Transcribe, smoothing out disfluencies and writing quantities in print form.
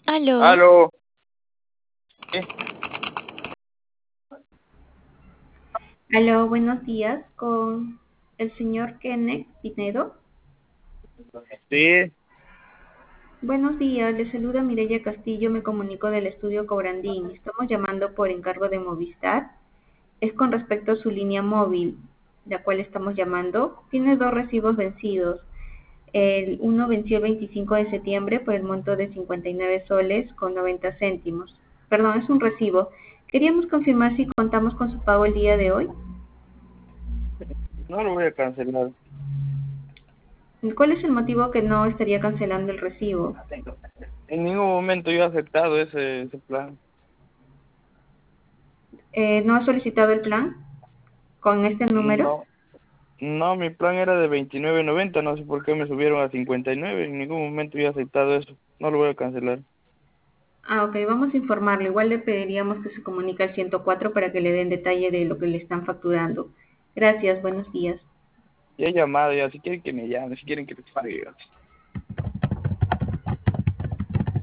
Aló, Aló, ¿sí? Aló, buenos días con el señor Kenneth Pinedo. Sí, Buenos días, le saluda Mireya Castillo, me comunico del estudio Cobrandín. Estamos llamando por encargo de Movistar. Es con respecto a su línea móvil, la cual estamos llamando. Tiene dos recibos vencidos. El uno venció el 25 de septiembre por el monto de 59 soles con 90 céntimos. Perdón, es un recibo. Queríamos confirmar si contamos con su pago el día de hoy. no lo voy a cancelar. ¿Cuál es el motivo que no estaría cancelando el recibo? En ningún momento yo he aceptado ese plan. ¿No ha solicitado el plan con este número? No, no, mi plan era de 29.90, no sé por qué me subieron a 59. En ningún momento yo he aceptado eso. No lo voy a cancelar. Ah, ok, vamos a informarlo. Igual le pediríamos que se comunique al 104 para que le den detalle de lo que le están facturando. Gracias, buenos días. Ya he llamado, ya, si quieren que me llame, si quieren que les pague.